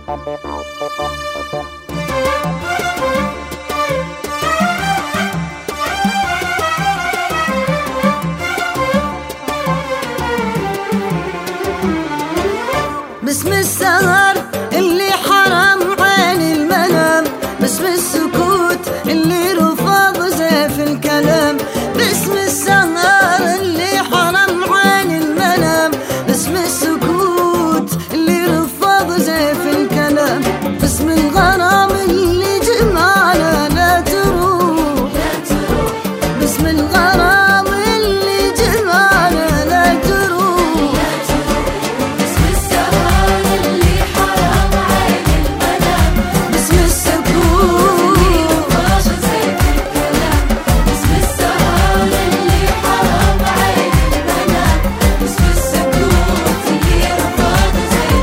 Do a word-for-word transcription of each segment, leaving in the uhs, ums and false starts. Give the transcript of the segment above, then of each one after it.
باسم السهر اللي حرم عين المنام، باسم السكوت اللي رفض زيف الكلام، باسم السهر اللي حرم عين المنام، باسم السكوت اللي رفض زيف الكلام، باسم الغرام اللي جمعنا لا تروح، باسم الغرام اللي جمعنا لا تروح، باسم السهر اللي حرم عين المنام، باسم السكوت اللي رفض زيف الكلام، باسم السهر اللي حرم عين المنام، باسم السكوت اللي رفض زيف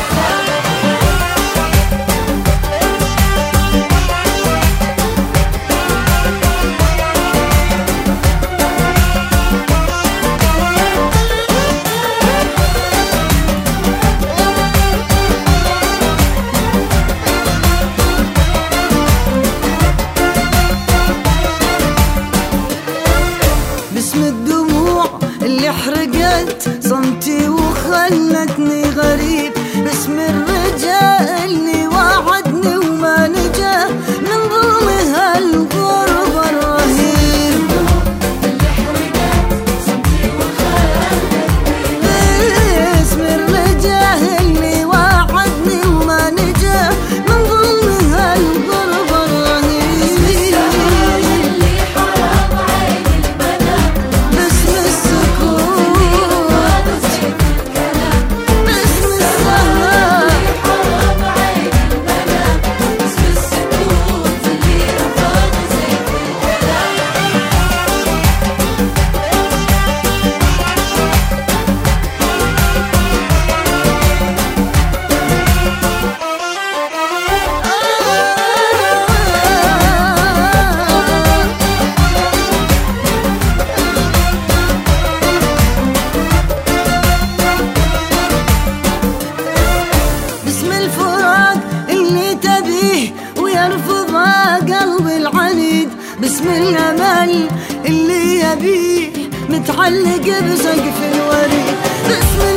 باسم الدموع اللي حرقت صمتي وخلتني غريب، باسم الرجاء اللي وعدني وما نجا من ظلم هالغربة الرهيب، باسم الرجاء اللي وعدني وما نجا من ظلم هالغربة الرهيب، باسم السكوت باسم السهر حرم عين المنام، باسم السكوت اللي رفض زيف باسم الفراق اللي تبيه ويرفضها قلبي العنيد، باسم الأمل اللي يبيه متعلق بسقف الوريد، باسم